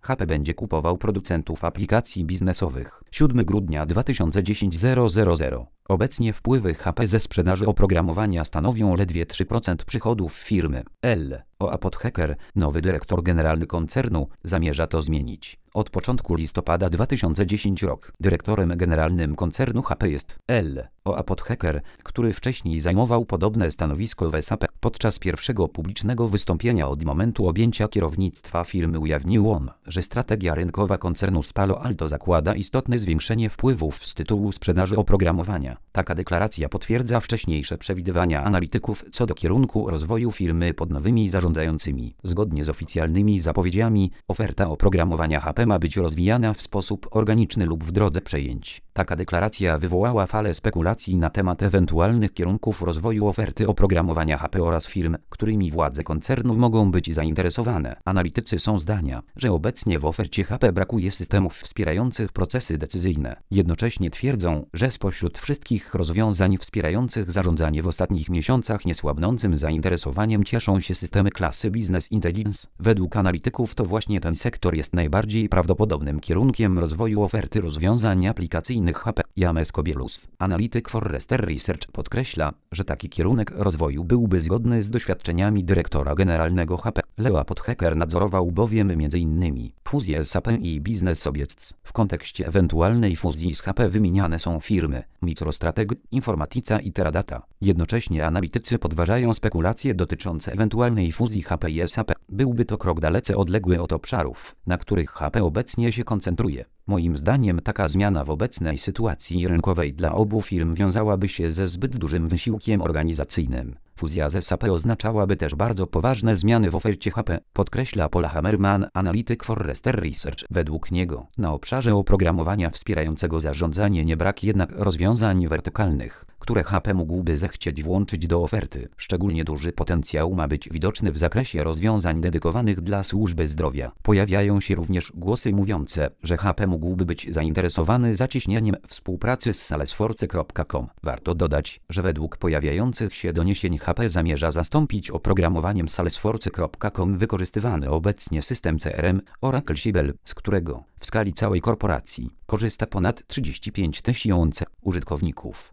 HP będzie kupował producentów aplikacji biznesowych. 7 grudnia 2010 000. Obecnie wpływy HP ze sprzedaży oprogramowania stanowią ledwie 3% przychodów firmy. L.O.A. Podhacker, nowy dyrektor generalny koncernu, zamierza to zmienić. Od początku listopada 2010 rok dyrektorem generalnym koncernu HP jest L.O.A. Podhacker, który wcześniej zajmował podobne stanowisko w SAP. Podczas pierwszego publicznego wystąpienia od momentu objęcia kierownictwa firmy ujawnił on, że strategia rynkowa koncernu z Palo Alto zakłada istotne zwiększenie wpływów z tytułu sprzedaży oprogramowania. Taka deklaracja potwierdza wcześniejsze przewidywania analityków co do kierunku rozwoju firmy pod nowymi zarządzającymi. Zgodnie z oficjalnymi zapowiedziami, oferta oprogramowania HP ma być rozwijana w sposób organiczny lub w drodze przejęć. Taka deklaracja wywołała falę spekulacji na temat ewentualnych kierunków rozwoju oferty oprogramowania HP oraz firm, którymi władze koncernu mogą być zainteresowane. Analitycy są zdania, że obecnie w ofercie HP brakuje systemów wspierających procesy decyzyjne. Jednocześnie twierdzą, że spośród wszystkich rozwiązań wspierających zarządzanie w ostatnich miesiącach niesłabnącym zainteresowaniem cieszą się systemy klasy Business Intelligence. Według analityków to właśnie ten sektor jest najbardziej prawdopodobnym kierunkiem rozwoju oferty rozwiązań aplikacyjnych HP. James Kobielus, analityk Forrester Research, podkreśla, że taki kierunek rozwoju byłby zgodny z doświadczeniami dyrektora generalnego HP. L.O.A. Podhacker nadzorował bowiem m.in. fuzję SAP i Business Objects. W kontekście ewentualnej fuzji z HP wymieniane są firmy MicroStrategy, Informatica i Teradata. Jednocześnie analitycy podważają spekulacje dotyczące ewentualnej fuzji HP i SAP. Byłby to krok dalece odległy od obszarów, na których HP obecnie się koncentruje. Moim zdaniem taka zmiana w obecnej sytuacji rynkowej dla obu firm wiązałaby się ze zbyt dużym wysiłkiem organizacyjnym. Fuzja z SAP oznaczałaby też bardzo poważne zmiany w ofercie HP, podkreśla Paul Hammerman, analityk Forrester Research. Według niego na obszarze oprogramowania wspierającego zarządzanie nie brak jednak rozwiązań wertykalnych, które HP mógłby zechcieć włączyć do oferty. Szczególnie duży potencjał ma być widoczny w zakresie rozwiązań dedykowanych dla służby zdrowia. Pojawiają się również głosy mówiące, że HP mógłby być zainteresowany zacieśnieniem współpracy z Salesforce.com. Warto dodać, że według pojawiających się doniesień HP zamierza zastąpić oprogramowaniem Salesforce.com wykorzystywany obecnie system CRM Oracle Siebel, z którego w skali całej korporacji korzysta ponad 35 000 użytkowników.